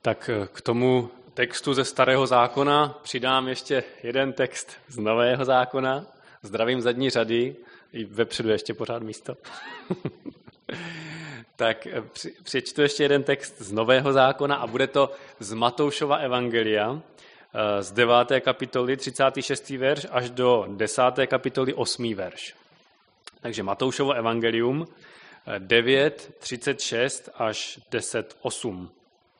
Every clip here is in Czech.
Tak k tomu textu ze Starého zákona přidám ještě jeden text z Nového zákona. Zdravím zadní řady, i vepředu ještě pořád místo. Tak přečtu ještě jeden text z Nového zákona a bude to z Matoušova evangelia, z 9. kapitoly 36. verš až do 10. kapitoly 8. verš. Takže Matoušovo evangelium 9, 36 až 10, 8.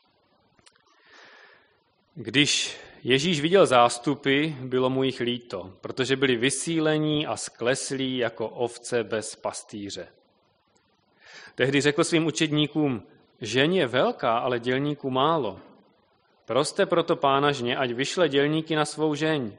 Když Ježíš viděl zástupy, bylo mu jich líto, protože byli vysílení a skleslí jako ovce bez pastýře. Tehdy řekl svým učedníkům, žeň je velká, ale dělníků málo. Proste proto pána žně, ať vyšle dělníky na svou žeň.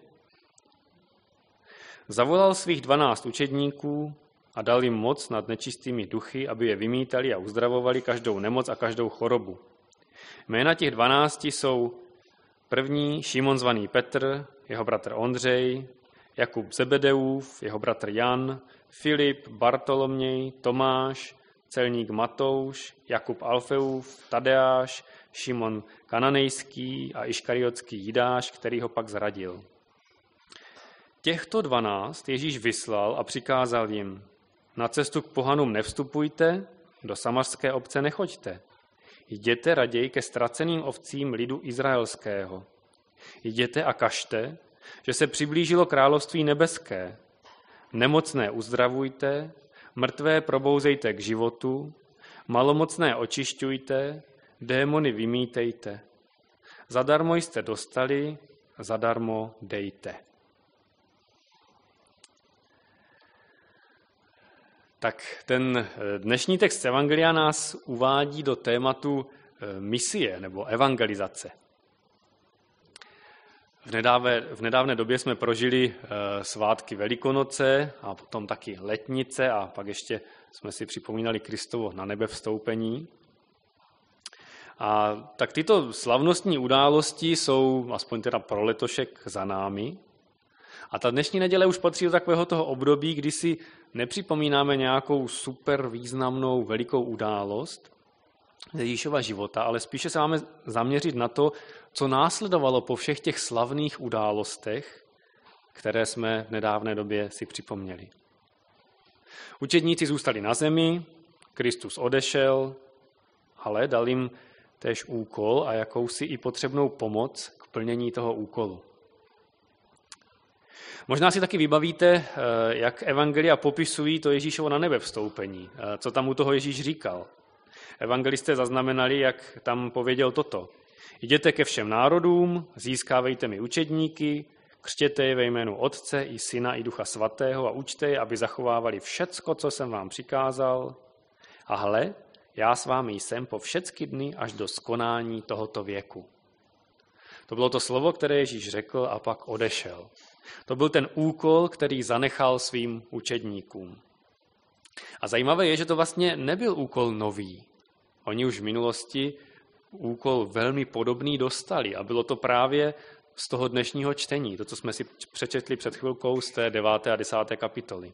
Zavolal svých 12 učedníků a dal jim moc nad nečistými duchy, aby je vymítali a uzdravovali každou nemoc a každou chorobu. Jména těch 12 jsou první Šimon zvaný Petr, jeho bratr Ondřej, Jakub Zebedeův, jeho bratr Jan, Filip, Bartoloměj, Tomáš, celník Matouš, Jakub Alfeův, Tadeáš, Šimon Kananejský a Iškariotský Jidáš, který ho pak zradil. Těchto 12 Ježíš vyslal a přikázal jim, na cestu k pohanům nevstupujte, do samařské obce nechoďte. Jděte raději ke ztraceným ovcím lidu izraelského. Jděte a kažte, že se přiblížilo království nebeské. Nemocné uzdravujte, mrtvé probouzejte k životu, malomocné očišťujte, démony vymítejte. Zadarmo jste dostali, zadarmo dejte. Tak ten dnešní text Evangelia nás uvádí do tématu misie nebo evangelizace. V nedávné době jsme prožili svátky Velikonoce a potom taky letnice a pak ještě jsme si připomínali Kristovo na nebe vstoupení. A tak tyto slavnostní události jsou aspoň teda pro letošek za námi. A ta dnešní neděle už patří do takového toho období, kdy si nepřipomínáme nějakou super významnou velikou událost z Ježíšova života, ale spíše se máme zaměřit na to, co následovalo po všech těch slavných událostech, které jsme v nedávné době si připomněli. Učedníci zůstali na zemi, Kristus odešel, ale dal jim též úkol a jakousi i potřebnou pomoc k plnění toho úkolu. Možná si taky vybavíte, jak evangelia popisují to Ježíšovo na nebe vstoupení, co tam u toho Ježíš říkal. Evangelisté zaznamenali, jak tam pověděl toto. Jděte ke všem národům, získávejte mi učedníky, křtěte je ve jménu Otce i Syna i Ducha Svatého a učte je, aby zachovávali všecko, co jsem vám přikázal. A hle, já s vámi jsem po všecky dny až do skonání tohoto věku. To bylo to slovo, které Ježíš řekl a pak odešel. To byl ten úkol, který zanechal svým učedníkům. A zajímavé je, že to vlastně nebyl úkol nový. Oni už v minulosti úkol velmi podobný dostali a bylo to právě z toho dnešního čtení, to, co jsme si přečetli před chvilkou z té 9. a 10. kapitoly.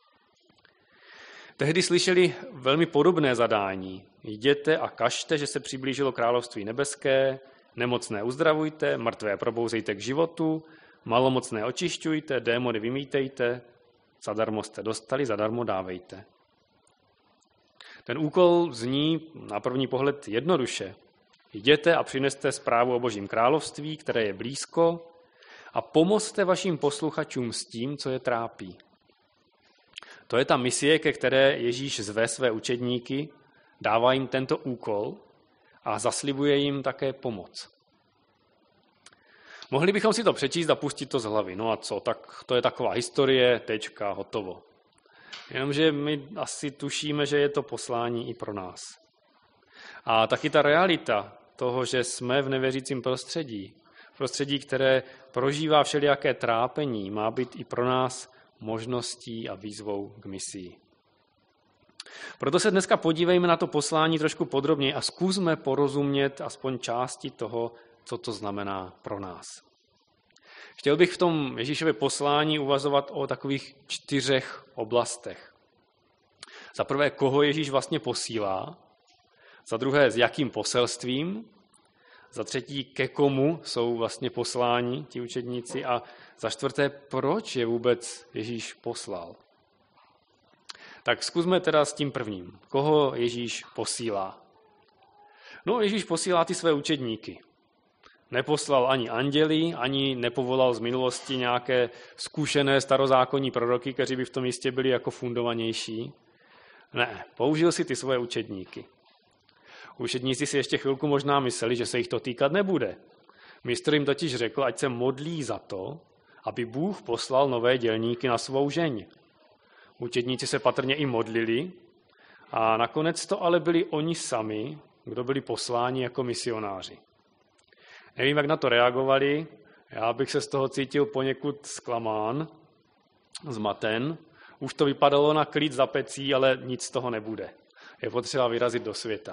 Tehdy slyšeli velmi podobné zadání. Jděte a kažte, že se přiblížilo království nebeské, nemocné uzdravujte, mrtvé probouzejte k životu, malomocné očišťujte, démony vymítejte, zadarmo jste dostali, zadarmo dávejte. Ten úkol zní na první pohled jednoduše. Jděte a přineste zprávu o Božím království, které je blízko, a pomozte vašim posluchačům s tím, co je trápí. To je ta misie, ke které Ježíš zve své učedníky, dává jim tento úkol a zaslibuje jim také pomoc. Mohli bychom si to přečíst a pustit to z hlavy. No a co, tak to je taková historie, tečka, hotovo. Jenomže my asi tušíme, že je to poslání i pro nás. A taky ta realita toho, že jsme v nevěřícím prostředí, které prožívá všelijaké trápení, má být i pro nás možností a výzvou k misii. Proto se dneska podívejme na to poslání trošku podrobněji a zkusme porozumět aspoň části toho, co to znamená pro nás. Chtěl bych v tom Ježíšově poslání uvažovat o takových 4 oblastech. Za prvé, koho Ježíš vlastně posílá, za druhé, s jakým poselstvím, Za třetí, ke komu jsou vlastně posláni ti učedníci a za čtvrté, proč je vůbec Ježíš poslal. Tak zkusme teda s tím prvním. Koho Ježíš posílá? No, Ježíš posílá ty své učedníky. Neposlal ani anděli, ani nepovolal z minulosti nějaké zkušené starozákonní proroky, kteří by v tom jistě byli jako fundovanější. Ne, použil si ty svoje učedníky. Učedníci si ještě chvilku možná mysleli, že se jich to týkat nebude. Mistr jim totiž řekl, ať se modlí za to, aby Bůh poslal nové dělníky na svou žeň. Učedníci se patrně i modlili a nakonec to ale byli oni sami, kdo byli posláni jako misionáři. Nevím, jak na to reagovali, já bych se z toho cítil poněkud zklamán, zmaten. Už to vypadalo na klid za pecí, ale nic z toho nebude. Je potřeba vyrazit do světa.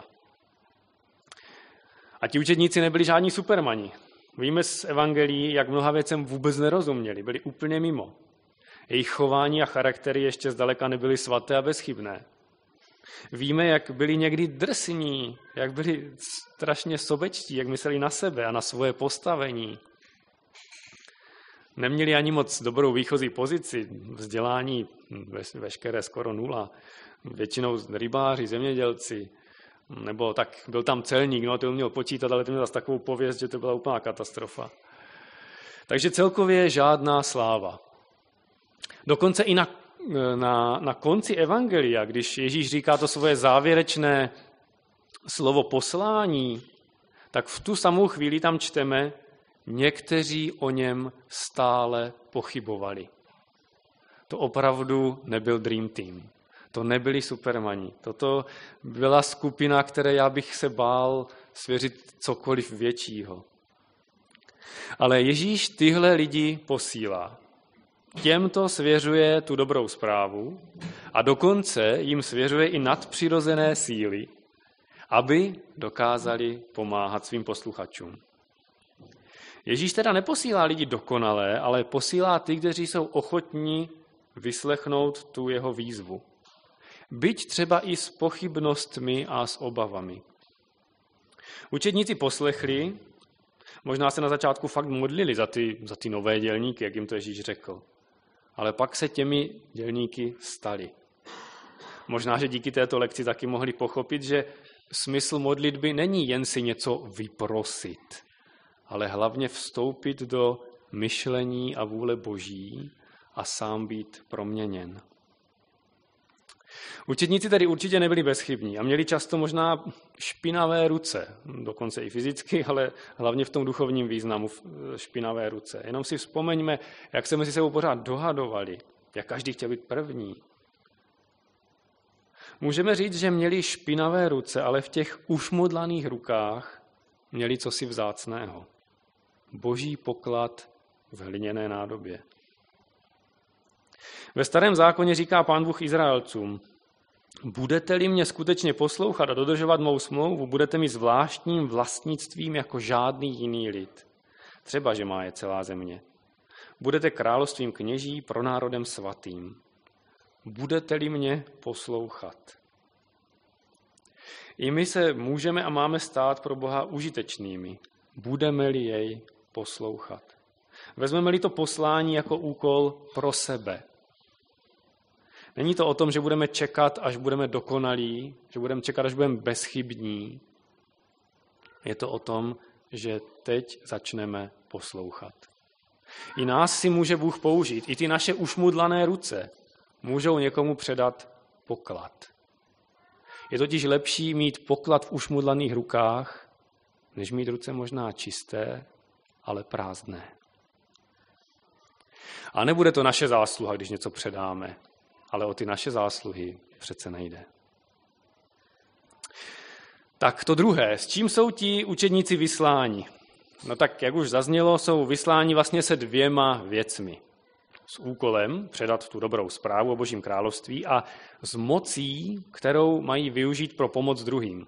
A ti učedníci nebyli žádní supermani. Víme z evangelií, jak mnoha věcem vůbec nerozuměli, byli úplně mimo. Jejich chování a charaktery ještě zdaleka nebyly svaté a bezchybné. Víme, jak byli někdy drsní, jak byli strašně sobečtí, jak mysleli na sebe a na svoje postavení. Neměli ani moc dobrou výchozí pozici, vzdělání veškeré skoro nula. Většinou rybáři, zemědělci, nebo tak byl tam celník, no to uměl počítat, ale to měl zase takovou pověst, že to byla úplná katastrofa. Takže celkově žádná sláva. Dokonce i na konci evangelia, když Ježíš říká to svoje závěrečné slovo poslání, tak v tu samou chvíli tam čteme, někteří o něm stále pochybovali. To opravdu nebyl Dream Team. To nebyli supermani. Toto byla skupina, které já bych se bál svěřit cokoliv většího. Ale Ježíš tyhle lidi posílá. Těmto svěřuje tu dobrou zprávu a dokonce jim svěřuje i nadpřirozené síly, aby dokázali pomáhat svým posluchačům. Ježíš teda neposílá lidi dokonalé, ale posílá ty, kteří jsou ochotní vyslechnout tu jeho výzvu. Byť třeba i s pochybnostmi a s obavami. Učedníci poslechli, možná se na začátku fakt modlili za ty nové dělníky, jak jim to Ježíš řekl. Ale pak se těmi dělníky stali. Možná, že díky této lekci taky mohli pochopit, že smysl modlitby není jen si něco vyprosit, ale hlavně vstoupit do myšlení a vůle Boží a sám být proměněn. Učedníci tedy určitě nebyli bezchybní a měli často možná špinavé ruce, dokonce i fyzicky, ale hlavně v tom duchovním významu špinavé ruce. Jenom si vzpomeňme, jak se mezi sebou pořád dohadovali, jak každý chtěl být první. Můžeme říct, že měli špinavé ruce, ale v těch ušmudlaných rukách měli cosi vzácného. Boží poklad v hliněné nádobě. Ve Starém zákoně říká Pán Bůh Izraelcům, budete-li mě skutečně poslouchat a dodržovat mou smlouvu, budete mi zvláštním vlastnictvím jako žádný jiný lid. Třeba, že má je celá země. Budete královstvím kněží pro národem svatým. Budete-li mě poslouchat. I my se můžeme a máme stát pro Boha užitečnými. Budeme-li jej poslouchat. Vezmeme-li to poslání jako úkol pro sebe. Není to o tom, že budeme čekat, až budeme dokonalí, že budeme čekat, až budeme bezchybní. Je to o tom, že teď začneme poslouchat. I nás si může Bůh použít, i ty naše ušmudlané ruce můžou někomu předat poklad. Je totiž lepší mít poklad v ušmudlaných rukách, než mít ruce možná čisté, ale prázdné. A nebude to naše zásluha, když něco předáme, ale o ty naše zásluhy přece nejde. Tak to druhé, s čím jsou ti učedníci vysláni? No tak, jak už zaznělo, jsou vysláni vlastně se dvěma věcmi. S úkolem předat tu dobrou zprávu o Božím království a s mocí, kterou mají využít pro pomoc druhým.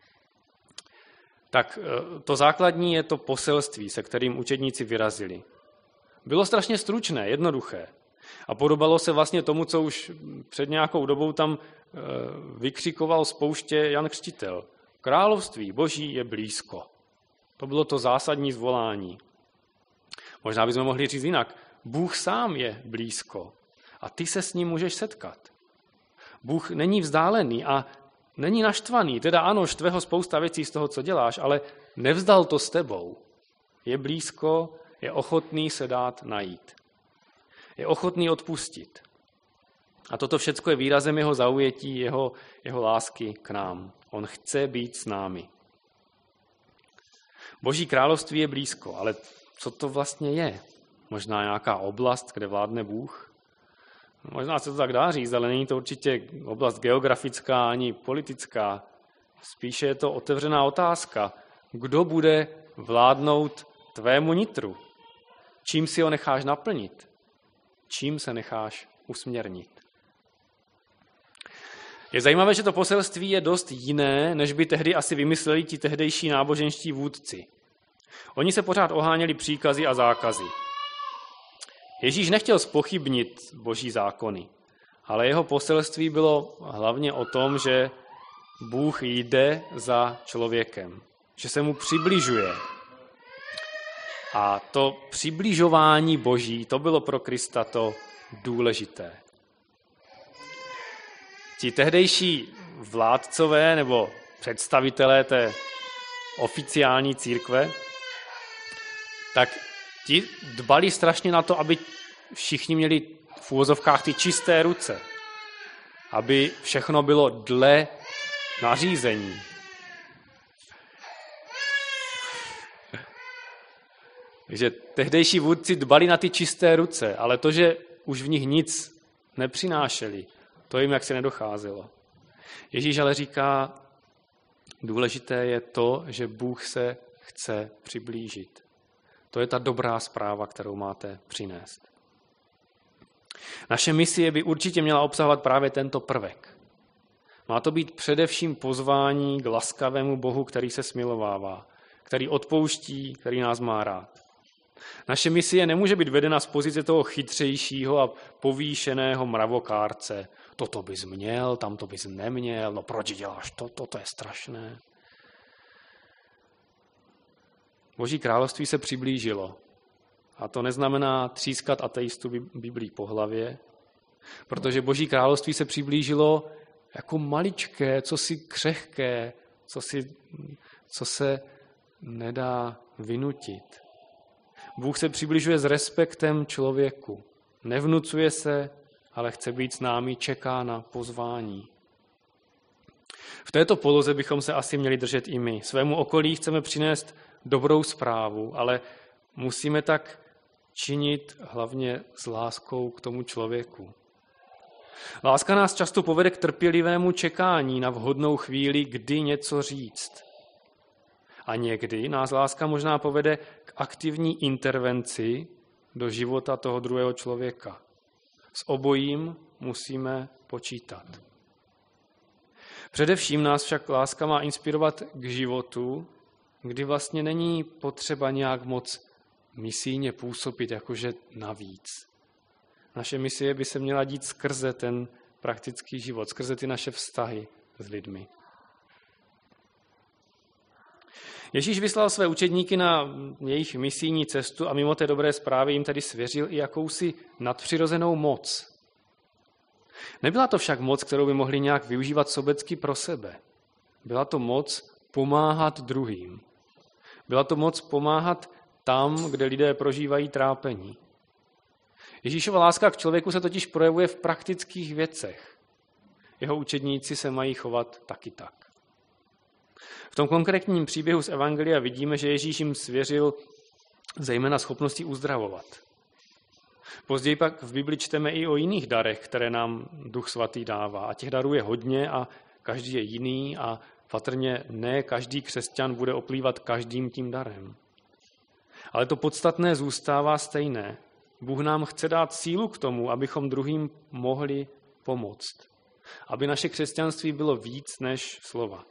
Tak to základní je to poselství, se kterým učedníci vyrazili. Bylo strašně stručné, jednoduché. A podobalo se vlastně tomu, co už před nějakou dobou tam vykřikoval z pouště Jan Křtitel. Království Boží je blízko. To bylo to zásadní zvolání. Možná bychom mohli říct jinak. Bůh sám je blízko a ty se s ním můžeš setkat. Bůh není vzdálený a není naštvaný. Teda ano, štve ho spousta věcí z toho, co děláš, ale nevzdal to s tebou. Je blízko, je ochotný se dát najít. Je ochotný odpustit. A toto všecko je výrazem jeho zaujetí, jeho lásky k nám. On chce být s námi. Boží království je blízko, ale co to vlastně je? Možná nějaká oblast, kde vládne Bůh? Možná se to tak dá říct, ale není to určitě oblast geografická ani politická. Spíše je to otevřená otázka. Kdo bude vládnout tvému nitru? Čím si ho necháš naplnit? Čím se necháš usměrnit? Je zajímavé, že to poselství je dost jiné, než by tehdy asi vymysleli ti tehdejší náboženští vůdci. Oni se pořád oháněli příkazy a zákazy. Ježíš nechtěl zpochybnit Boží zákony, ale jeho poselství bylo hlavně o tom, že Bůh jde za člověkem, že se mu přibližuje. A to přibližování Boží, to bylo pro Krista to důležité. Ti tehdejší vládcové nebo představitelé té oficiální církve, tak ti dbali strašně na to, aby všichni měli v uvozovkách ty čisté ruce, aby všechno bylo dle nařízení. Takže tehdejší vůdci dbali na ty čisté ruce, ale to, že už v nich nic nepřinášeli, to jim jaksi nedocházelo. Ježíš ale říká, důležité je to, že Bůh se chce přiblížit. To je ta dobrá zpráva, kterou máte přinést. Naše misie by určitě měla obsahovat právě tento prvek. Má to být především pozvání k laskavému Bohu, který se smilovává, který odpouští, který nás má rád. Naše misie nemůže být vedena z pozice toho chytřejšího a povýšeného mravokárce. Toto bys měl, tamto bys neměl, no proč děláš to je strašné. Boží království se přiblížilo. A to neznamená třískat ateistu Biblí po hlavě, protože Boží království se přiblížilo jako maličké, cosi křehké, co se nedá vynutit. Bůh se přibližuje s respektem člověku. Nevnucuje se, ale chce být s námi, čeká na pozvání. V této poloze bychom se asi měli držet i my. Svému okolí chceme přinést dobrou zprávu, ale musíme tak činit hlavně s láskou k tomu člověku. Láska nás často povede k trpělivému čekání na vhodnou chvíli, kdy něco říct. A někdy nás láska možná povede k aktivní intervenci do života toho druhého člověka. S obojím musíme počítat. Především nás však láska má inspirovat k životu, kdy vlastně není potřeba nějak moc misijně působit, jakože navíc. Naše misie by se měla dít skrze ten praktický život, skrze ty naše vztahy s lidmi. Ježíš vyslal své učedníky na jejich misijní cestu a mimo té dobré zprávy jim tedy svěřil i jakousi nadpřirozenou moc. Nebyla to však moc, kterou by mohli nějak využívat sobecky pro sebe. Byla to moc pomáhat druhým. Byla to moc pomáhat tam, kde lidé prožívají trápení. Ježíšova láska k člověku se totiž projevuje v praktických věcech. Jeho učedníci se mají chovat taky tak. V tom konkrétním příběhu z Evangelia vidíme, že Ježíš jim svěřil zejména schopnosti uzdravovat. Později pak v Bibli čteme i o jiných darech, které nám Duch Svatý dává. A těch darů je hodně a každý je jiný a patrně ne každý křesťan bude oplývat každým tím darem. Ale to podstatné zůstává stejné. Bůh nám chce dát sílu k tomu, abychom druhým mohli pomoct. Aby naše křesťanství bylo víc než slova.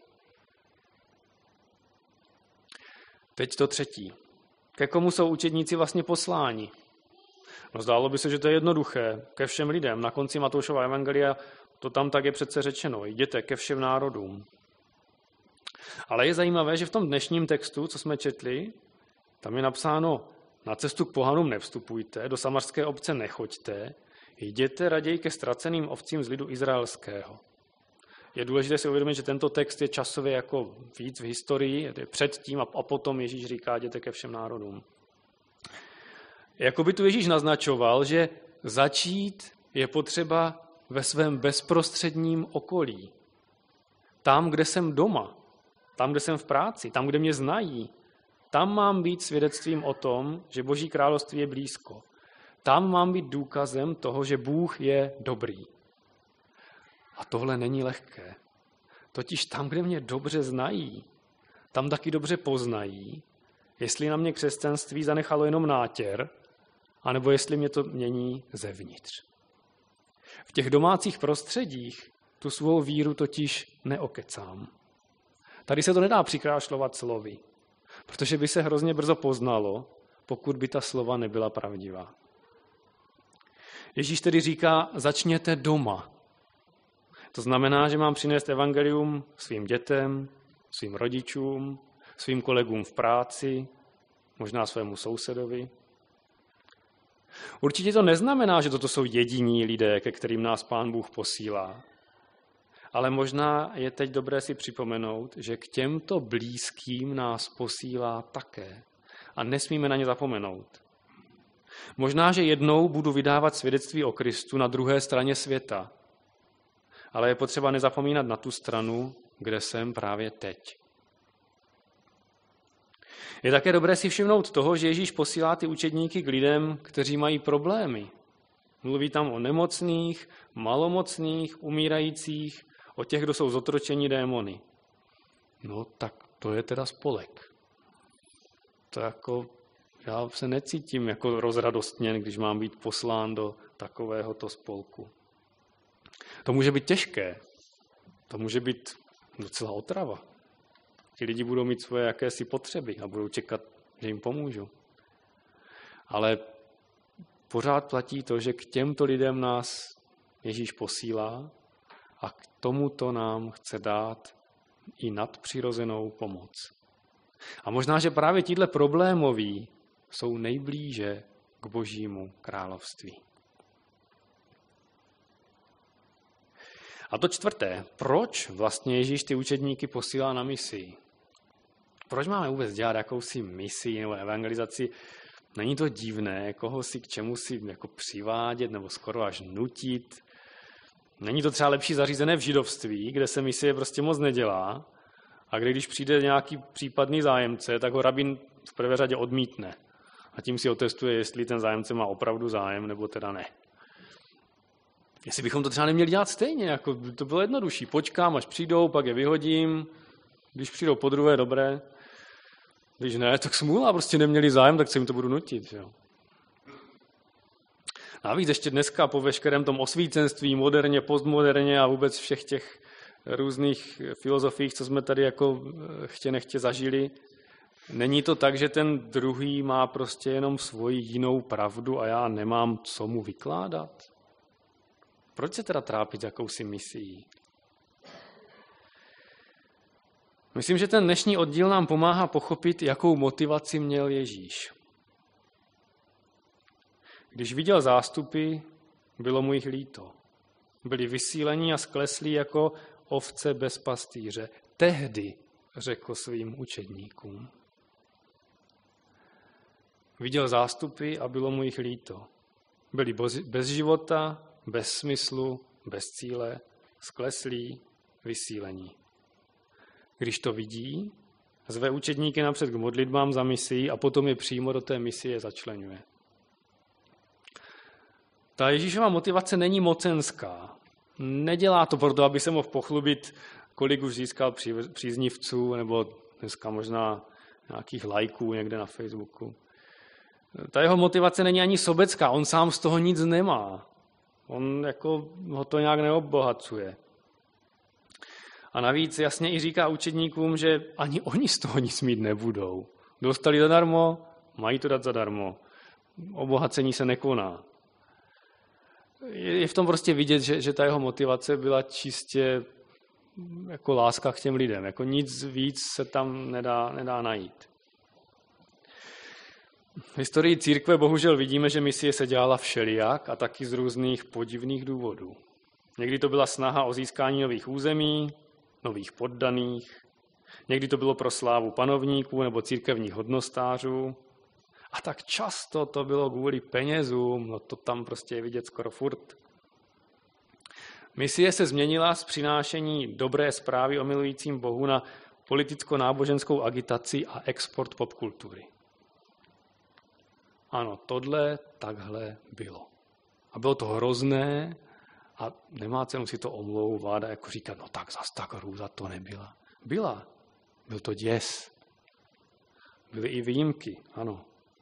Teď to třetí. Ke komu jsou učedníci vlastně posláni? No zdálo by se, že to je jednoduché. Ke všem lidem. Na konci Matoušova evangelia to tam tak je přece řečeno. Jděte ke všem národům. Ale je zajímavé, že v tom dnešním textu, co jsme četli, tam je napsáno, na cestu k pohanům nevstupujte, do samařské obce nechoďte, jděte raději ke ztraceným ovcím z lidu izraelského. Je důležité si uvědomit, že tento text je časově jako víc v historii, je předtím a potom Ježíš říká, jděte ke všem národům. Jakoby tu Ježíš naznačoval, že začít je potřeba ve svém bezprostředním okolí. Tam, kde jsem doma, tam, kde jsem v práci, tam, kde mě znají, tam mám být svědectvím o tom, že Boží království je blízko. Tam mám být důkazem toho, že Bůh je dobrý. A tohle není lehké. Totiž tam, kde mě dobře znají, tam taky dobře poznají, jestli na mě křesťanství zanechalo jenom nátěr, anebo jestli mě to mění zevnitř. V těch domácích prostředích tu svou víru totiž neokecám. Tady se to nedá přikrášlovat slovy, protože by se hrozně brzo poznalo, pokud by ta slova nebyla pravdivá. Ježíš tedy říká, začněte doma. To znamená, že mám přinést evangelium svým dětem, svým rodičům, svým kolegům v práci, možná svému sousedovi. Určitě to neznamená, že toto jsou jediní lidé, ke kterým nás Pán Bůh posílá. Ale možná je teď dobré si připomenout, že k těmto blízkým nás posílá také. A nesmíme na ně zapomenout. Možná, že jednou budu vydávat svědectví o Kristu na druhé straně světa. Ale je potřeba nezapomínat na tu stranu, kde jsem právě teď. Je také dobré si všimnout toho, že Ježíš posílá ty učedníky k lidem, kteří mají problémy. Mluví tam o nemocných, malomocných, umírajících, o těch, kdo jsou zotročeni démony. No tak to je teda spolek. To jako, já se necítím jako rozradostněn, když mám být poslán do takovéhoto spolku. To může být těžké. To může být docela otrava. Ti lidi budou mít svoje jakési potřeby a budou čekat, že jim pomůžu. Ale pořád platí to, že k těmto lidem nás Ježíš posílá a k tomuto nám chce dát i nadpřirozenou pomoc. A možná, že právě tíhle problémoví jsou nejblíže k Božímu království. A to čtvrté, proč vlastně Ježíš ty učedníky posílá na misi? Proč máme vůbec dělat jakousi misi nebo evangelizaci? Není to divné, koho si k čemu si jako přivádět nebo skoro až nutit? Není to třeba lepší zařízené v židovství, kde se misie prostě moc nedělá a když přijde nějaký případný zájemce, tak ho rabín v prvé řadě odmítne. A tím si otestuje, jestli ten zájemce má opravdu zájem nebo teda ne. Jestli bychom to třeba neměli dělat stejně, jako to bylo jednodušší. Počkám, až přijdou, pak je vyhodím. Když přijdou po druhé, dobré. Když ne, tak smůla, prostě neměli zájem, tak se jim to budu nutit. Jo. Navíc ještě dneska po veškerém tom osvícenství, moderně, postmoderně a vůbec všech těch různých filozofiích, co jsme tady jako chtě nechtě zažili, není to tak, že ten druhý má prostě jenom svoji jinou pravdu a já nemám co mu vykládat? Proč se teda trápit jakousi misií? Myslím, že ten dnešní oddíl nám pomáhá pochopit, jakou motivaci měl Ježíš. Když viděl zástupy, bylo mu jich líto. Byli vysílení a skleslí jako ovce bez pastýře. Tehdy řekl svým učedníkům. Viděl zástupy a bylo mu jich líto. Byli bez života, bez smyslu, bez cíle, skleslí, vysílení. Když to vidí, zve učedníky napřed k modlitbám za misií a potom je přímo do té misie začleňuje. Ta Ježíšova motivace není mocenská. Nedělá to proto, aby se mohl pochlubit, kolik už získal příznivců nebo dneska možná nějakých lajků někde na Facebooku. Ta jeho motivace není ani sobecká, on sám z toho nic nemá. On jako ho to nějak neobohacuje. A navíc jasně i říká učedníkům, že ani oni z toho nic mít nebudou. Dostali zadarmo, mají to dát zadarmo. Obohacení se nekoná. Je v tom prostě vidět, že ta jeho motivace byla čistě jako láska k těm lidem. Jako nic víc se tam nedá najít. V historii církve bohužel vidíme, že misie se dělala všelijak a taky z různých podivných důvodů. Někdy to byla snaha o získání nových území, nových poddaných, někdy to bylo pro slávu panovníků nebo církevních hodnostářů. A tak často to bylo kvůli penězům, no to tam prostě je vidět skoro furt. Misie se změnila z přinášení dobré zprávy o milujícím Bohu na politicko-náboženskou agitaci a export popkultury. Ano, tohle takhle bylo. A bylo to hrozné a nemá cenu si to omlouvat a jako říkat, no tak zas tak hrůza to nebyla. Byla. Byl to děs. Byly i výjimky, ano.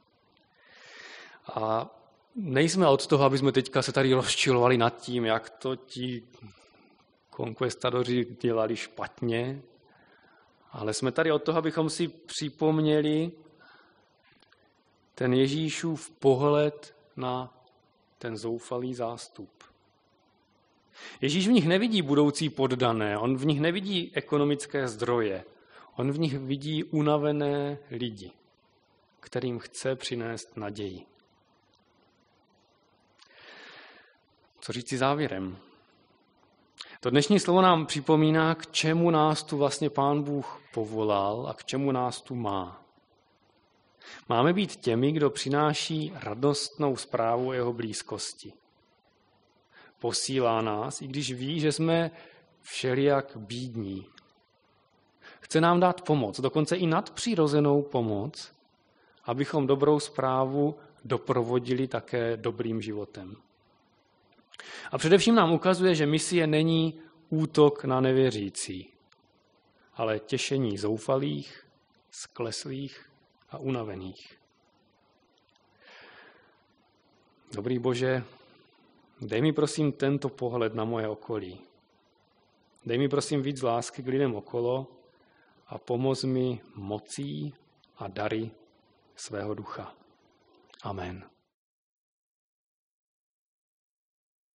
A nejsme od toho, aby jsme teďka se tady rozčilovali nad tím, jak to ti konkvistadoři dělali špatně, ale jsme tady od toho, abychom si připomněli ten Ježíšův pohled na ten zoufalý zástup. Ježíš v nich nevidí budoucí poddané, on v nich nevidí ekonomické zdroje, on v nich vidí unavené lidi, kterým chce přinést naději. Co říci závěrem? To dnešní slovo nám připomíná, k čemu nás tu vlastně Pán Bůh povolal a k čemu nás tu má. Máme být těmi, kdo přináší radostnou zprávu o jeho blízkosti. Posílá nás, i když ví, že jsme všelijak bídní. Chce nám dát pomoc, dokonce i nadpřirozenou pomoc, abychom dobrou zprávu doprovodili také dobrým životem. A především nám ukazuje, že misie není útok na nevěřící, ale těšení zoufalých, skleslých a unavených. Dobrý Bože, dej mi prosím tento pohled na moje okolí. Dej mi prosím víc lásky k lidem okolo a pomoz mi mocí a dary svého ducha. Amen.